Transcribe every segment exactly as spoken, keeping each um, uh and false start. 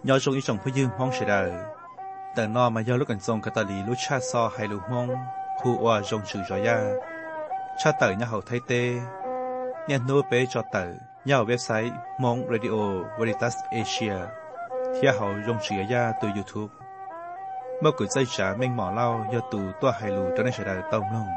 nhớ trong ý trongผู้ยืมห้องเฉยแต่นอมาย่อลูกกันทรงกตาลีลูกชาซอให้ลูกห้องผู้ว่าจงชื่อจอยาชาเตอร์เนี่ยเขาไทยเตเนี่ยโน้เปจอเตอร์เนี่ยเว็บไซต์มองเรดิโอวอริตัสเอเชียที่เขาจงชื่อยาตัวยูทูบเมื่อกุยใจจ๋าเม่งหมอเล่ายอตูตัวให้ลูกจนได้เฉยต้มลง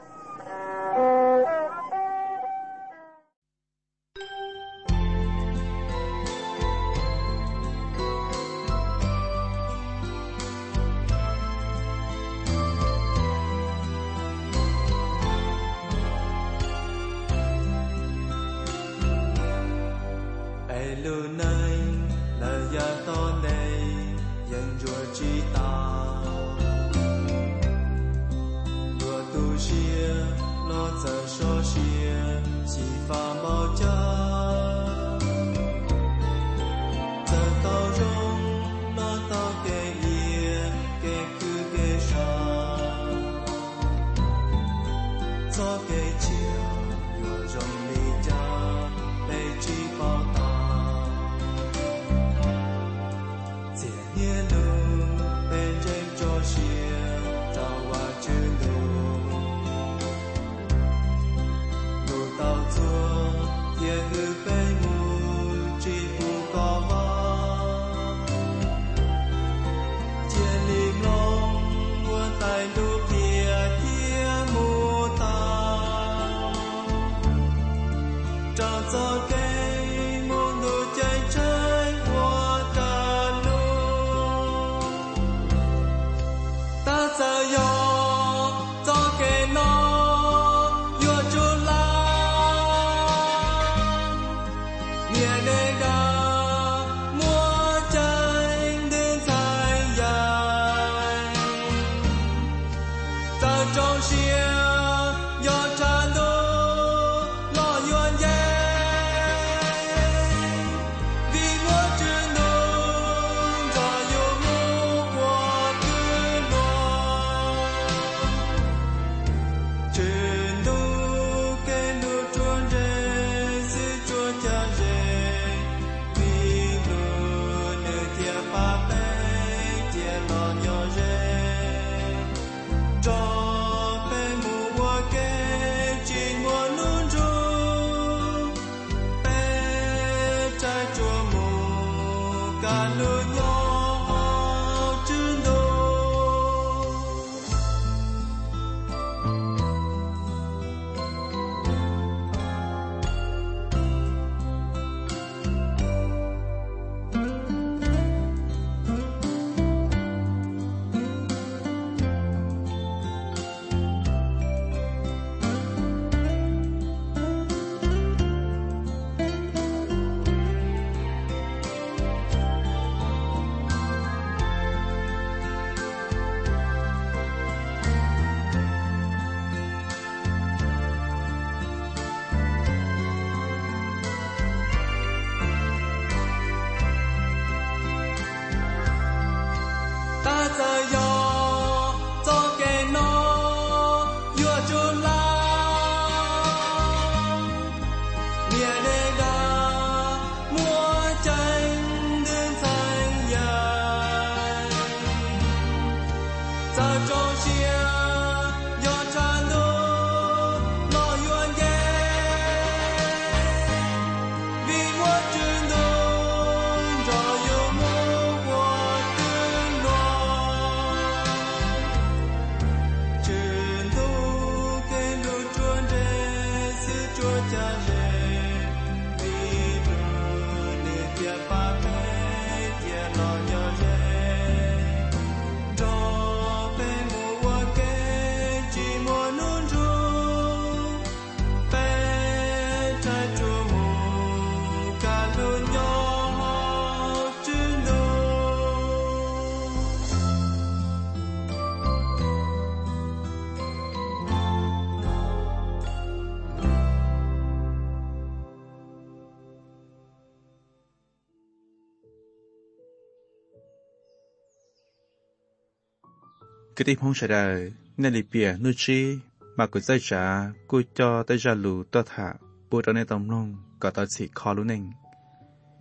cái tiếp phong sẽ đời nên lì bìa nuôi chi mà cứ dây trả cứ cho tới ra lù to thả bùa cho nên tông long có tao chỉ khó luôn nè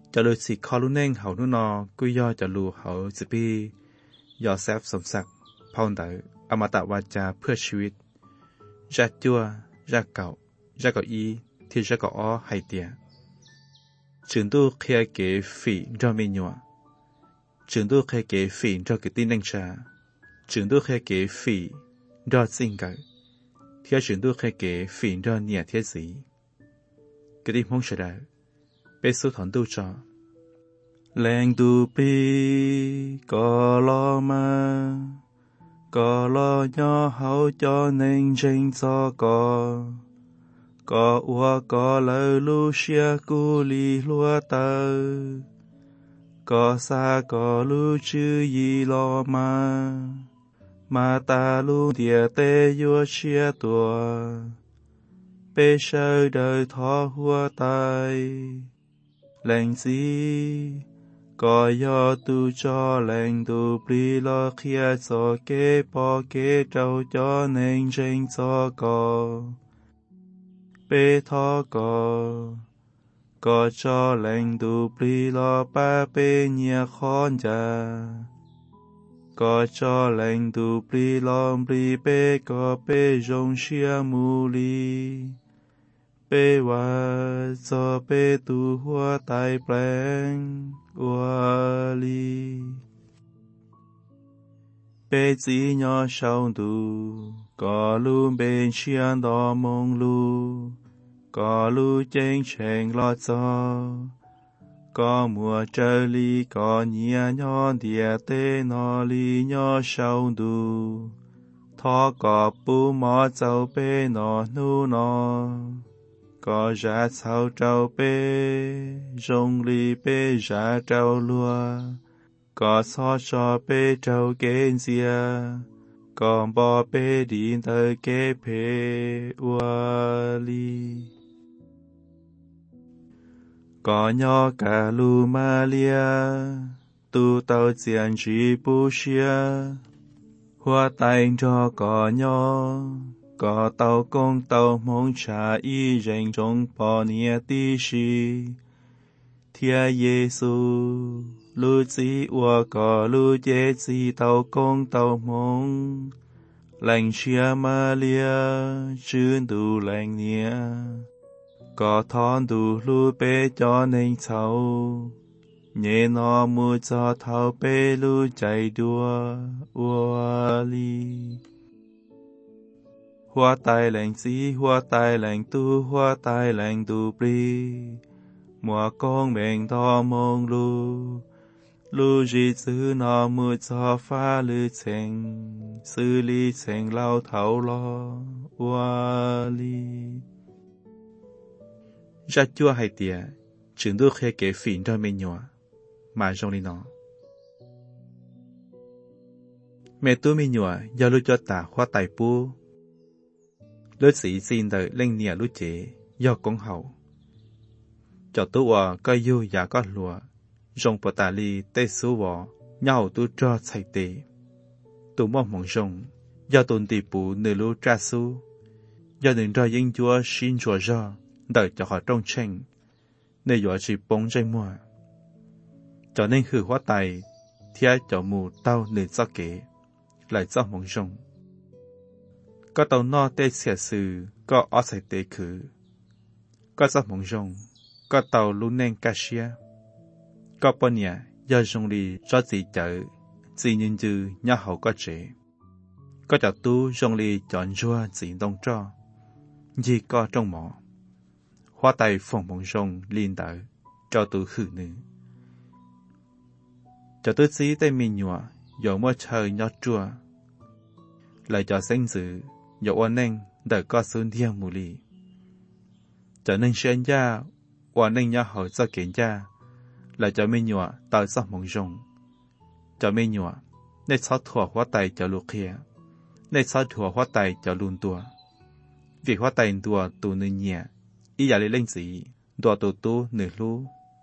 จะรู้สิคอรู้เน่งเขานู่นนอกุยย่อจะรู้เขาสิปียอแซฟสมศักดิ์พาวเตอร์อมตะวาจาเพื่อชีวิตจัดจัวจักเก่าจักเก่าอีที่จักเก่าอ้อไฮเตียจึงตู้เคลียเก๋ฝีจอมีหนัวจึงตู้เคลียเก๋ฝีจอกิตินังชาจึงตู้เคลียเก๋ฝีจอซิงเกอเที่ยจึงตู้เคลียเก๋ฝีจอเนี่ยเทียสีกิติมงชดาเปสุถอนตู้จอแรงดูปีก็รอมาก็รอย่อเขาจอหนึ่งจริงจอก็ก็อัวก็เลยลูเชียกูลีลัวเตอก็ซาก็ลูชื่อยีรอมามาตาลูเดียเตยัวเชียตัวเปเชอเดยทอหัวตายแรงสีก็ยอตูจอแรงตูปลีลอเขียจอเกปอเกเจ้าจอเน่งเจงจอก็เปทอก็ก็จอแรงตูปลีลอป้าเปเนียคอนจาก็จอแรงตูปลีลอมปลีเปก็เปจงเชียมูลีเปว่าจอเปตูหัวตายแปลงวาลีเปจีญอชาวดูก็ลูเป็นเชียนดอมงลูก็ลูเจงเชงลอจอก็มัวเจลีก็เนียญอเดียเตนอลีญอชาวดูทอก็ปูหมอเจ้าเปนอนูนอก็จะเจ้าเจ้าเป้จงลีเป้จะเจ้าลัวก็ซอชอเป้เจ้าเกณเสียก็บอเป้ดีเตอเกเพวาลีก็ยอกาลูมาเลียตูเตาเจียนจีปูเชียหัวไตจอก็ยอก็เตากงเตามงชาอีเริงจงปอเนียติชีเทียเยซูลูจีอัวก็ลูเจจีเตากงเตามงแหล่งเชียมาเลียจืนดูแหล่งเนียก็ทอนดูลูเปจอในเฉาเยนอมูจอเทาเปลูใจดัวอัวลีหัวตายแหล่งสีหัวตายแหล่งตูหัวตายแหล่งดูปลีมัวกองเบ่งทอมงลูลูจีซื้อนอมือจอฟ้าลือเชงซื้อลีเชงเล่าเถาลอวาลีจัดจัวให้เตียจึงดูเคเกฟินดอเมญัวมาจงลีนอเมตุเมญัวยาลุจตาหัวไตปูเลือดสีซีนเดเล่งเนียลุเจยอกกงเห่าจอดตัวก็ยู่ยาก็หลัวจงปตาลีเตสูวเหย่าตุจอไฉเตตุมอมงจงยาตุนตีปูเนลูจาสูยาหนึ่งรอยิงจัวชินจัวจอเดจะขอตรงเช่งในหยัวจีปงใจมัวจอนั่นคือหัวไตเทียจอมูเต้าหนึ่งเจ้าเก๋ไหลเจ้ามงจงก็เต้านอเตเสียสื่อก็ออใส่เตคือก็เจ้ามงจงก็เต้าลุนเน่งกาเชียก็ปนเนี่ยยาจงลีจอจีเจอจีนินจือยาเขาก็เจก็จะตู้จงลีจอนจัวจีตงจ้อยีก็จงหมอหัวไตฝงมงจงลินเตอจอตู้หือนือจะตู้จีได้มีหนัวอยู่เมื่อเชยยอดจัวlại cho sinh sự, dẫu oan nên đợi có xuân thiên mù lì. Cho nên xuyên gia, oan nên nhớ hỏi cho kiện gia, lại cho mình nhọ tạo sắc mong rong. Cho mình nhọ, nên xót thua hóa tay cho lục khía, nên xót thua hóa tay cho luôn tua. Việc hóa tay tua tù nữ nhẹ, ý giả lý lên gì, tua tù tù nữ lú.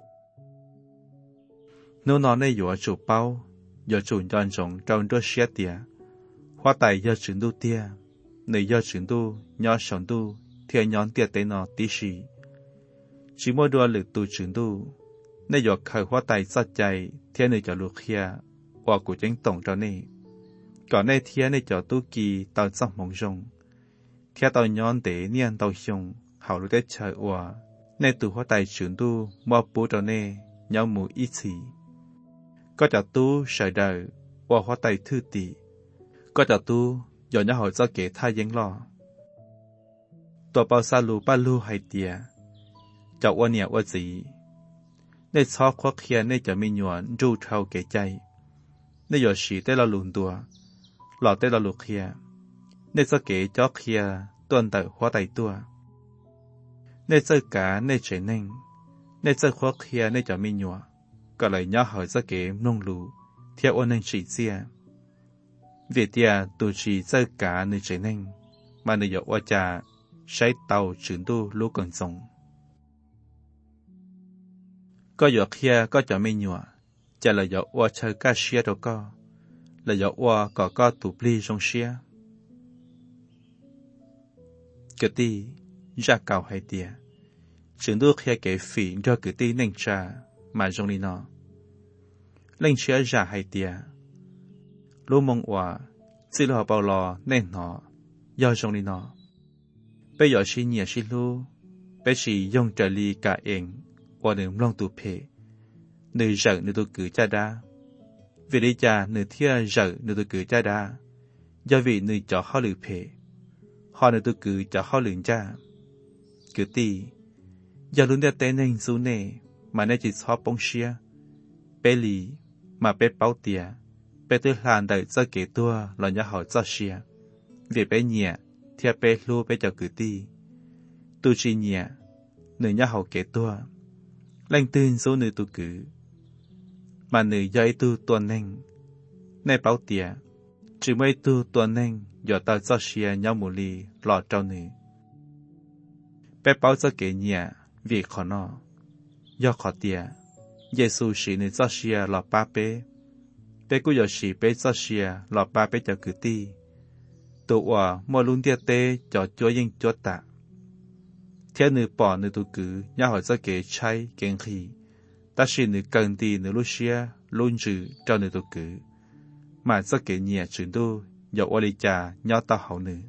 Nếu nó nên dụa chủ bao, dụa chủ nhọn rộng trong đôi xế tìa, hóa tay do chứng đu tia, nơi do chứng đu, nhỏ sống đu, thì nhọn tia tế nó tí xì. Chỉ mỗi đua lực tu chứng đu, ในหยกเคยหัวไตสัดใจเทียนในจอลูกเคียว่ากูจึงตรงเจ้านี่ก่อนในเทียนในจอตุกีตอนสัมมงจงเทียตอนย้อนเตเนียนตอนชงเขารู้ได้เชยว่าในตัวหัวไตฉุนตู้มอปูเจ้านี่ย้อมหมูอีสีก็จะตู้เฉยเดาว่าหัวไตทื่อตีก็จะตู้ย้อนย้อนหัวเจ้าเก๋ท่ายังล่อตัวเปาซาลูป้าลูไฮเตียเจ้าว่าเนี่ยว่าสีในซอกควักเคียนในจะมีหยวนจูเท่าเก๋ใจในหยดสีได้เราลุนตัวหลอดได้เราลุกเคียในสเก๋จอกเคียต้นเต่าหัวไตตัวในเจ้ากาในเฉยนิ่งในเจ้าควักเคียในจะมีหยวนก็เลยย่อหอยสเก๋นุ่งลูเทียวันนึงสีเสียเวทียตัวสีเจ้ากาในเฉยนิ่งมาในหยดว่าจะใช้เตาจืดตู้ลูกก่อนส่งก็หยอกเคียก็จะไม่หยัวจะเลยหยอกว่าเชยก้าเชียตัวก็เลยหยอกว่าก็ก็ตุบลีจงเชียกตียาเก่าให้เดียจืดตู้เคียเก๋ฝียอกตีเน่งชามาจงลีนอเล่งเชียยาให้เดียรู้มงว่าสิลอเปาลอเน่นหนอยอจงลีนอไปหยอดชีเนียชิลูไปชียงจะลีกะเองว่าหนึ่งลองตูเพหนึ่งจักหนึ่งตัวกือจ้าดาวิริจาหนึ่งเที่ยจักหนึ่งตัวกือจ้าดายาวิหนึ่งจ่อข้อหรือเพหอหนึ่งตัวกือจ่อข้อหรือจ้ากือตียาลุนเดเตนในซูเน่มาในจิตชอบปงเชียเปลีมาเปเป้าเตียเปตื้อหลานได้จะเกตัวหล่อนยาหอจะเชียเวียเปเนียเทียเปลูเปจากกือตีตูจีเนียหนึ่งยาหอเกตัวแรงตื่นสูหนึ่งตัวกือมาหนึ่งย่อยตัวตัวเน่งในเป้าเตียจึงไม่ตัวตัวเน่งหยอดตาเจ้าเชียยามูลีหลอดเจ้าหนึ่งเปเป้าจะเกเนียวีขอนอยอขอเตียเยซูสีหนึ่งเจ้าเชียหลอดป้าเป้เปกุยอสีเปเจ้าเชียหลอดป้าเป้จากกือตีตัวว่ามัวลุนเตียเตจอดจัวยิงจัวตะเทียนหนึ่งปอหนึ่งตัวกือยาหอยจะเก๋ใช้เก่งขีแต่สิหนึ่งกันดีหนึ่งลุเชียลุนจือเจ้าหนึ่งตัวกือมาจะเก๋เนี่ยจืดดูยกวลิจายอตาเขาหนึ่ง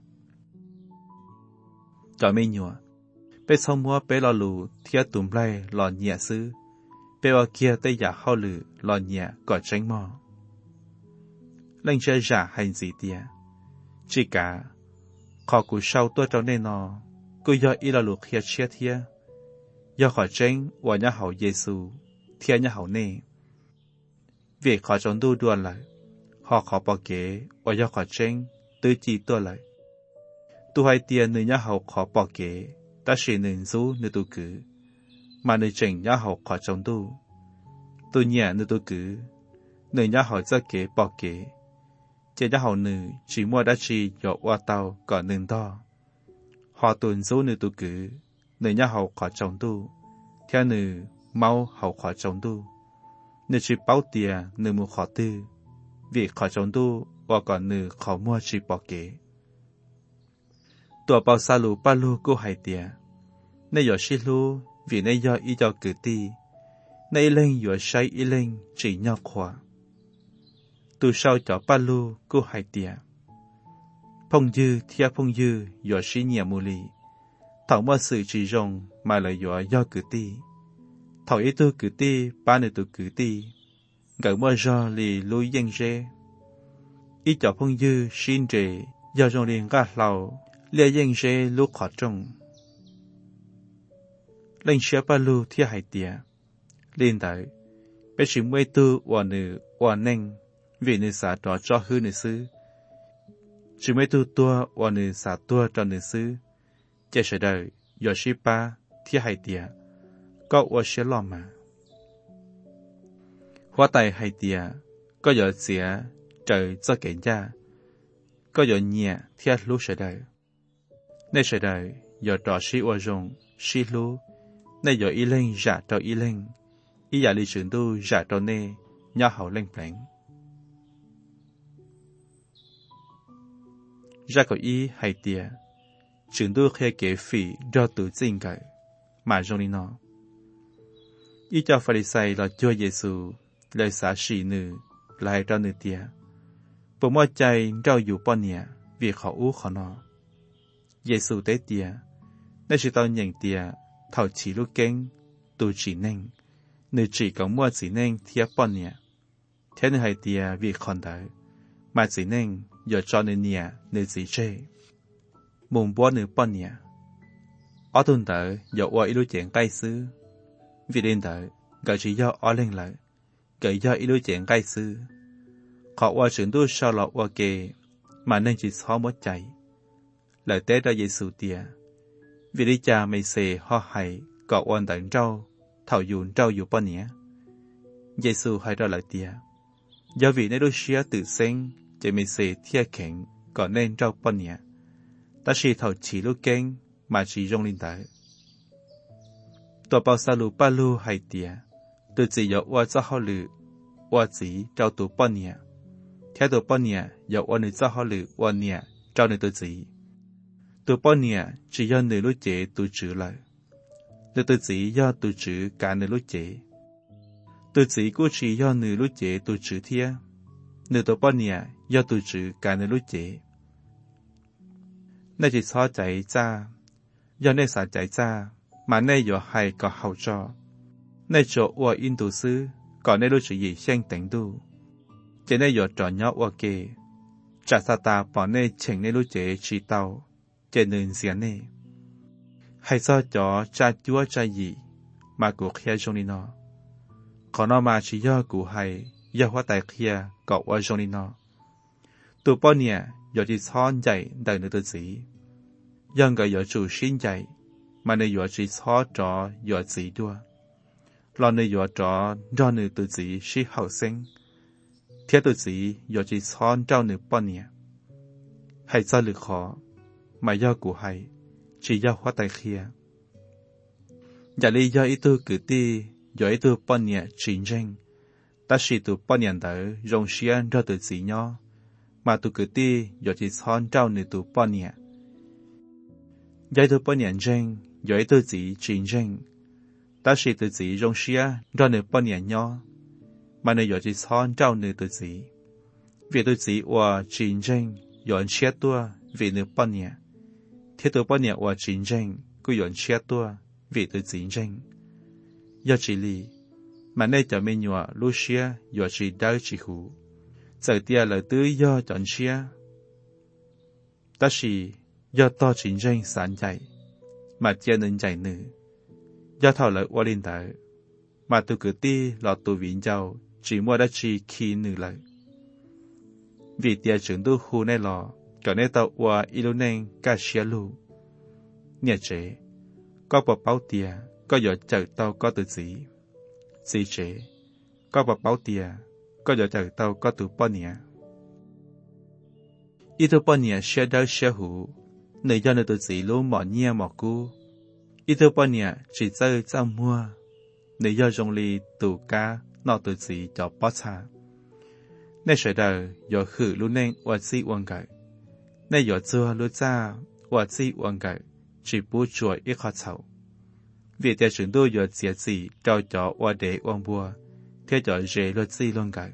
จอไม่หยัวไปสมัวไปรอลูเทียตุ่มไล่หลอนเนี่ยซื้อไปว่าเกียได้อยากเข้าหรือหลอนเนี่ยกอดเจ้งหม้อเล่งเชื่อจ่าให้สีเตียจิกาขอกูเช่าตัวเจ้าแน่นอกูยออีลาลูกเฮียเชียเทียยอขอเจ้งว่ายาเหาเยซูเทียยาเหาเน่เวขอจงดูด่วนเลยขอขอปอเก๋ว่ายอขอเจ้งตื้อจีตัวเลยตัวไอเตียหนึ่งยาเหาขอปอเก๋แต่สิหนึ่งซูหนึ่งตัวกือมาหนึ่งเจงยาเหาขอจงดูตัวเนี่ยหนึ่งตัวกือหนึ่งยาเหาจะเก๋ปอเก๋เจ้าเหาหนึ่งจีมัวดัชีหยอกว่าเตาก่อนหนึ่งต่อหอตุนซูหนึ่งตัวกือหนึ่งยาเหาขอจงดูเท่าหนึ่งเมาเหาขอจงดูหนึ่งชีเป้าเตียหนึ่งมือขอตื้อวิขอจงดูว่าก่อนหนึ่งขอมัวชีปอเก๋ตัวเปาซาลูป้าลูกูไฮเตียในหยอชิลูวิในยออีจอกือตีในเล่งหยอใช้อีเล่งจีนอขวาตูเศร้าจ่อป้าลูกูไฮเตียพงยืเทียพงยืหยอชิเนียมูลีถาวว่าสื่อจีจงมาเลยหยอยอกือตีถาวอีตูกือตีป้าในตูกือตีเกิดว่าจอลีลุยยังเจอีจ่อพงยืชินเจยอจงเรียงก้าเราเลียยังเจลูกขอจงเล่งเชื่อป้าลูเทียไฮเตียลินไดไปชิมไว้ตูวันหนึ่งวันเน่งวินิสาต่อจอฮือในซื้อชิมไว้ตูตัววันหนึ่งสาตัวจอในซื้อเจเฉยได้ยอชิป้าเทียไฮเตียก็ว่าเชื่อล้อมาหัวไตไฮเตียก็ยอเสียเจอจะเก่งจ้าก็ยอเนี่ยเทียรู้เฉยได้ในเฉยได้ยอต่อชิว่าจงชิรู้ในยออีเล่งจ่าต่ออีเล่งอีอยากลิจึงดูจ่าต่อเน่ยาเหาเล่งแปลงจ่าก็อีไฮเตียจึงดูแค่เก๋ฝีรอตัวจริงไก่มาจงนี้นออี ý cho Pharisee là chúa Giêsu lời xả sĩ nữ lại cho nữ tia bộ mò chạy rau dụ bọn nhẹ vì họ ú khó nó Giêsu tế tia nên chỉ tao nhận tia thảo chỉ lúc kênh tu chỉ nên nữ chỉ có mua chỉ nên thiếp bọn nhẹ thế nên hai tia vì còn đợi mà chỉ nên giờ cho nữ nhẹ nữ chỉ chê mùng bó nữ bọn nhẹ ở tuần tới giờ qua ít chuyện cay xứ vì đến tới gợi chỉ do ở lên lại gợi do ít chuyện cay xứ họ qua chuyện tu sau lọ qua kề mà nên chỉ khó mất chạy lời tế ra Giêsu tia vì đi cha mày xề ho hay cọ quan tận trâu thầu dùn trâu dụ bao nhẹ Giêsu hay ra lời tia do vì nếu đối xía tự sinh chỉ mày xề thia khển còn nên trâu bao nhẹ ta chỉ thầu chỉ lúc kênh mà chỉ rong linh tới tổ bao sa lu ba lu hay tia tôi chỉ có qua cho họ lử qua chỉ trâu tụ bao nhẹ theo tụ bao nhẹ có qua nữ cho họ lử qua nhẹ trâu nữ tôi chỉ tụ bao nhẹ chỉ do nữ lúc chế tụ chữ lại nữ tôi chỉ do tụ chữ cả nữ lúc chế tụ chỉ cũng chỉ do nữ lúc chế tụ chữ thia nữ tụ bao nhẹ do tụ chữ cả nữ lúc chế nên chỉ so chạy ra do nên xả chạy ra mà nên có hay có hậu cho nên chỗ qua in tụ sư còn nên lúc chỉ gì xanh tỉnh tu chỉ nên có trò nhỏ qua kề trả sa ta bỏ nên chỉnh nên lúc chế chỉ tàu trên nền xiên này hay do cho cha chúa cha gì mà cuộc kia trong đi nó còn nó mà chỉ do cụ hay do hóa tài kia cậu ở trong đi nó tụ bao nhiêu do chỉ son chạy đời nữa tự gì do người do chủ xin chạy mà nơi do chỉ so trò do gì đua lo nơi do trò do nữa tự gì sĩ hậu sinh thiết tự gì do chỉ son trao nữa bao nhiêu hay do lực khó mà do cụ hay chỉ do hóa tài kia giả lý do ý tư cử ti do ý tư bao nhiêu chiến tranh ta chỉ từ bao nhiêu tới rong xiên ra từ gì nhau mà tu cử ti do chỉ son trao nữa từ bao nhiêu giải từ bao nhiêu tranh do ý tư gì chiến tranh ta chỉ từ gì rong xiên ra nữa bao nhiêu nhau mà nơi do chỉ son trao nữa từ gì vì từ gì và chiến tranh do chia tua vì nữa bao nhiêu thiết từ bao nhiêu và chiến tranh cũng do chia tua vì từ chiến tranh do chỉ lý mà nơi cho mình nhọ Lucia do chỉ đau chỉ hủ giờ tia lời tứ do chọn chia ta chỉ do to chiến tranh sản chạy mà chia nên chạy nữ do thảo lợi qua linh tới mà tu cử ti lọt tu viện giàu chỉ mua đã chỉ khi nữ lợi vì tia trưởng tu khu này lò cho nên tàu qua ilu nên cả xia lu nhẹ chế có bảo bảo tia có giờ chờ tàu có tự gì gì chế có bảo bảo tia có giờ chờ tàu có tự bao nhiêu ít tu bao nhiêu xia đau xia hủ nơi do nơi tự gì luôn mỏ nhia mỏ cú ít tu bao nhiêu chỉ chơi chơi mua nơi do trong ly tủ cá nọ tự gì cho bớt xa nơi sợi đời do khử luôn nên và si uang cái nơi do chưa luôn ra và si uang cái chỉ bù chuột ít khó chịu vì theo chúng tôi do chia gì trao cho và để uang bùa theo cho dễ luật si luôn cái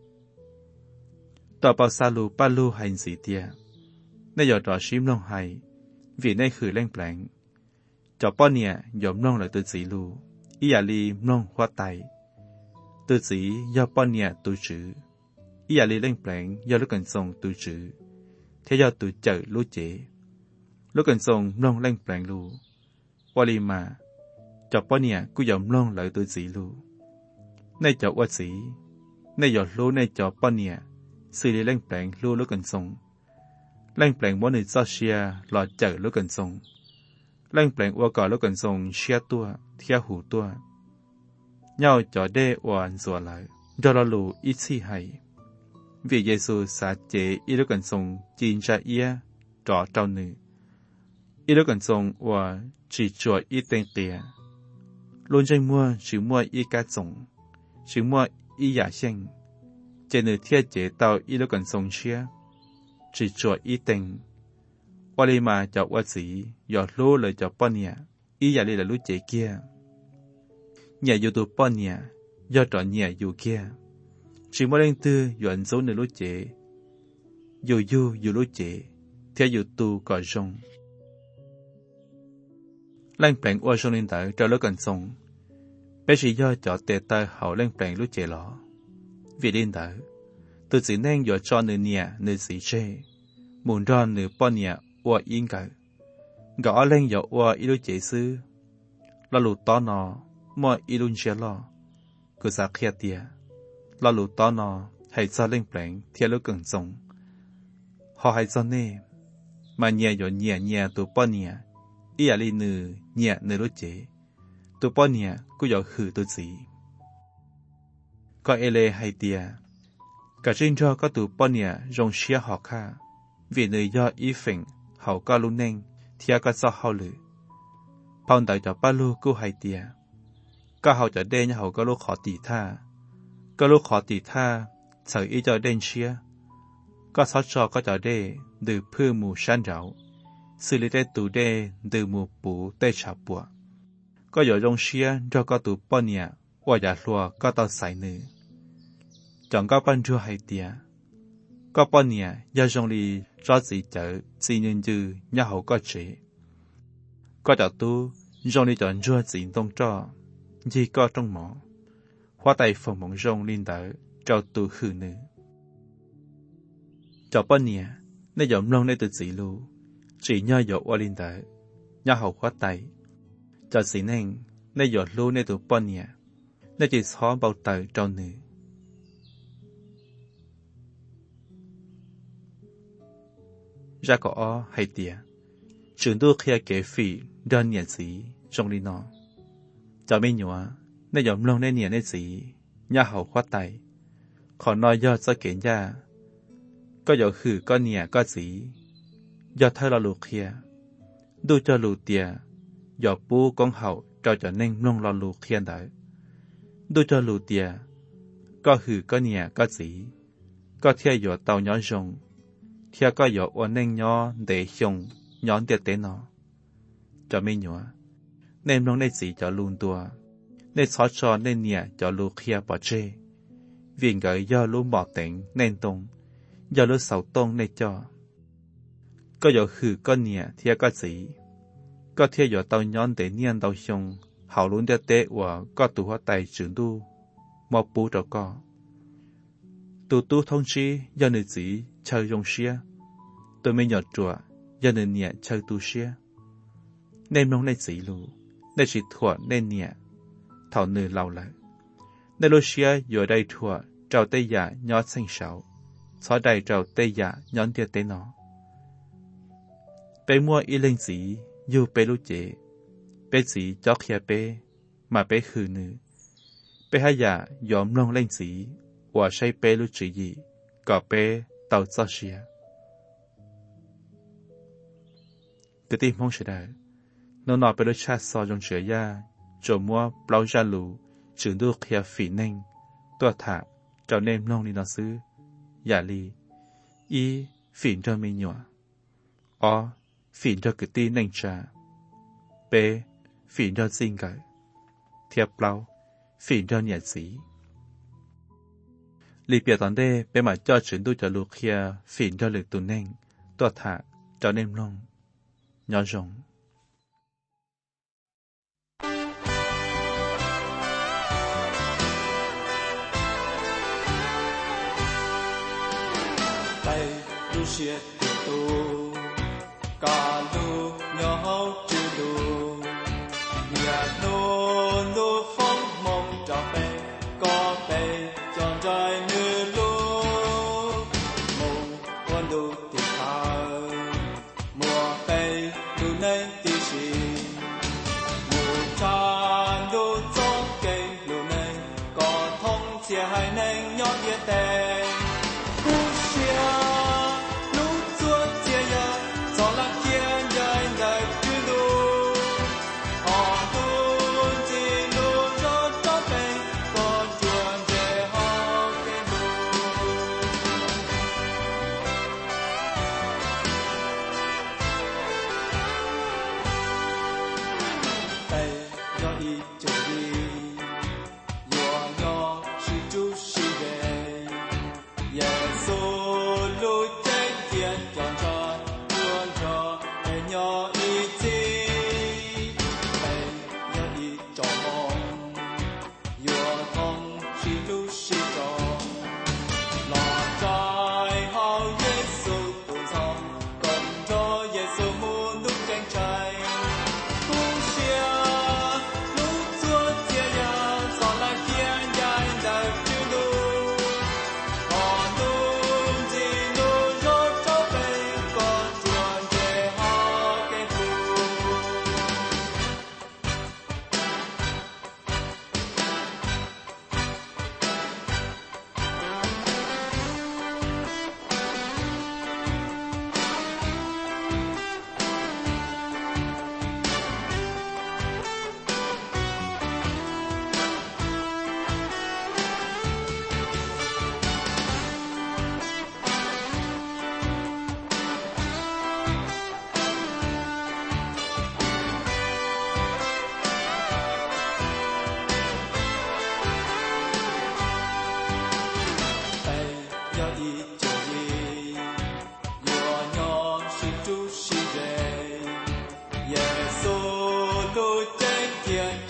tòa bảo sa lu ba lu hành gì tia nơi do trò xím long hay vì nơi khử lên pleng cho bao nhiêu giống long là tự gì lu ý à li long hoa tay tự gì do bao nhiêu tu chữ ý à li lên pleng do lúc cần song tu chữ theo do tu chữ lu chế lúc cần song long lên pleng lu qua li mà cho bao nhiêu cũng giống long lại tự gì lu nơi cho qua gì nơi do lu nơi cho bao nhiêu xử lý lên pleng lu lúc cần song lên pleng mỗi nơi cho xia lọt chữ lúc cần song lên pleng qua cỏ lúc cần song xia tua theo hủ tua nhau cho đê oan rùa lại do lo lù ít chi hay vì Giêsu xả chế ít lúc cần song chín ra ia trọ trao nữ ít lúc cần song và chỉ cho ít tiền tiền luôn chơi mua chỉ mua ít cá giống chỉ mua ít giả sinh trên nữ thiết chế tàu ít lúc cần song chia chỉ cho ít tiền qua đi mà cho qua gì giờ lô lời cho bao nhiêu ít giả đi là lú chế kia nhà yêu tụ bao nhà do trọ nhà yêu kia chỉ mỗi lần tư dọn dấu nơi lối chế yêu yêu yêu lối chế theo yêu tụ cỏ rong lần bèn qua sông lên tới trở lối gần sông bé chỉ do cho tệ tay hậu lần bèn lối chế lọ vì lên tới từ chỉ nên do cho nơi nhà nơi sĩ chế muốn ra nơi bao nhà qua yên cả gõ lên do qua yêu lối chế sư là lụt to nọ mọi yêu lối chế lọ cứ sao kia tia là lụt to nọ hay cho lên bèn theo lối gần sông họ hay cho nên mà nhà do nhà nhà tụ bao nhà ý là linh nữ nhà nơi lối chế tụ bao nhà cũng có hử tụ gì có ele hay tia cả trên cho có tụ bao nhà rong xia họ kha vì nơi do ý phèn hậu có luôn nên thia có sao hậu lử phong đại cho ba lu cũng hay tia có hậu cho đen hậu có lúc khó tỉ tha có lúc khó tỉ tha sợ ý cho đen xia có sáu cho có cho đê từ phư mù san rau xử lý đê tụ đê từ mù bù tê chả bùa có dõi rong xia cho có tụ bao nhà qua giả lùa có tao xài nữ chọn có ban chua hay tia có bao nhà do rong li cho gì chở gì nhân dư nhà hậu có chế có cho tu rong li chọn chua gì tông cho gì có trong mỏ hoa tay phòng mỏng rong linh đỡ cho tu hư nữ cho bao nhà nên dọn lông nên từ gì lu chỉ nhờ dọn qua linh đỡ nhà hậu hoa tay cho gì nên nên dọn lu nên từ bao nhà nên chỉ xóa bao tờ cho nữ ra có hay tia trường đua kia kể phỉ đơn nhận gì trong đi nó cho mấy nhỏ nên dọn lông nên nhận nên gì nhà hậu khoát tay còn nói do cho kể ra có dọn khử có nhà có gì do thay là lục kia đu cho lục tia do bố con hậu cho cho nên lông lo lục kia đấy đu cho lục tia có khử có nhà có gì có theo dõi tàu nhỏ rồng theo có dõi ổn nên nhỏ để dùng nhỏ để tế nó cho mấy nhỏ nên lông nên gì cho luôn tua nên xóa cho nên nhà cho lục kia bỏ chê vì gửi do lũ bỏ tỉnh nên tung do lũ sầu tông nên cho có dõi khử có nhà theo có gì có theo dõi tàu nhỏ để niên tàu dùng hậu luôn để tế của có tụ hóa tay trưởng đu một bố trò có tụ tu thông chí do nữ gì chơi rong xia tôi mới nhỏ chùa do nữ nhẹ chơi tu xia nên nông nên gì lù nên chỉ thua nên nhẹ thảo nữ lâu lại nên lô xia ở đây thua trào tây giả nhỏ xanh sảo xóa đầy trào tây giả nhón tiệt tế nó bé mua y lên gì yêu bé lú chế bé gì cho kia bé mà bé hư nữ bé hai giả yếm lông lên gì và say bé lú chỉ gì có bé tàu cho xia cái tim không sẽ đại nó nói bé lú cha so trong sữa ya cho mua bao gia lù trường đua kia phỉ nên tua thả cho nên lông đi nó xứ giả li y phỉ cho mình nhỏ o phỉ cho cái tin nên cha b phỉ cho sinh cái thiệp bao phỉ cho nhà sĩ li bia tòn đê bé mà cho chuyển đu cho lục kia phỉ cho lực tụ nên tua thả cho nên lông nhỏ rồng chia tu cả lu nhỏ chữ lu nhà lu lu phong mong cho bé có bé chọn trái như lu mong quan lu thì thà mùa bé lu nên tí xì mùa cha lu trong cây lu nên có thông chia hai nên nhỏ địa tề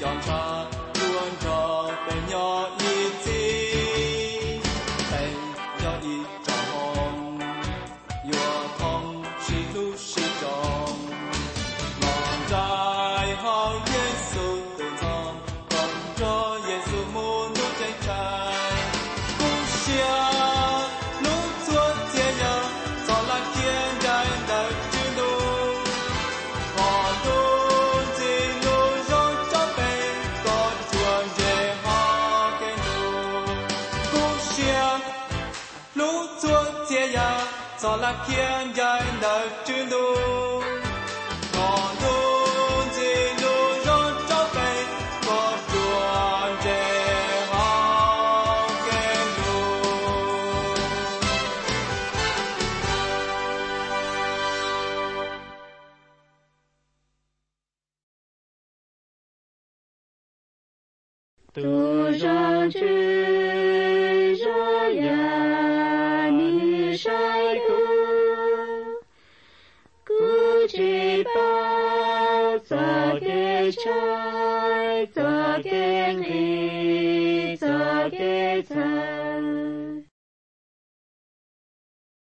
chọn cha luôn cho bên nhỏ ý chí bên nhỏ ý cho hồng yo thông sĩ lu sĩ trọng lòng trái hao Giêsu từ trong còn cho Giêsu muốn lúc chạy trái cũng xia lúc suốt thiên nhớ cho là thiên đại đời chuyên đồ họ luôn gì luôn rồi cho bên còn chuồn về họ cái đồ cũng xia lúc suốt thiên nhớ cho là thiên đại đời chuyên đồ họ luôn gì luôn rồi cho bên còn chuồn về họ cái đồ. Tu rằng chữ ra ya ni sai ku ku chỉ bao cho cái trái cho cái ly cho cái trái